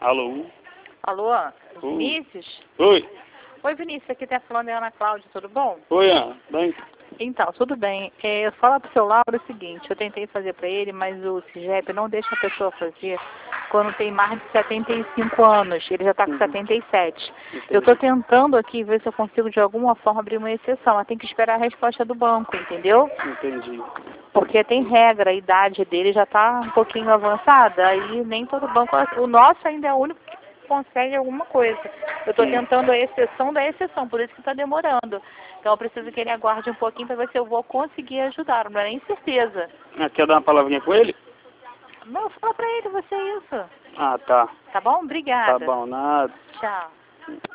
Alô? Alô? Oi. Vinícius? Oi. Oi, Vinícius, aqui tá falando é a Ana Cláudia, tudo bom? Oi, Ana. Bem? Então, tudo bem. Fala pro seu Lauro o seguinte, eu tentei fazer para ele, mas o CIGEP não deixa a pessoa fazer quando tem mais de 75 anos. Ele já está com 77. Entendi. Eu estou tentando aqui ver se eu consigo de alguma forma abrir uma exceção, mas tem que esperar a resposta do banco, entendeu? Entendi. Porque tem regra, a idade dele já está um pouquinho avançada, aí nem todo banco... O nosso ainda é o único que consegue alguma coisa. Eu estou tentando a exceção da exceção, por isso que está demorando. Então eu preciso que ele aguarde um pouquinho para ver se eu vou conseguir ajudar, não é nem certeza. Ah, quer dar uma palavrinha com ele? Não, fala para ele, você isso. Ah, tá. Tá bom? Obrigada. Tá bom, nada. Tchau.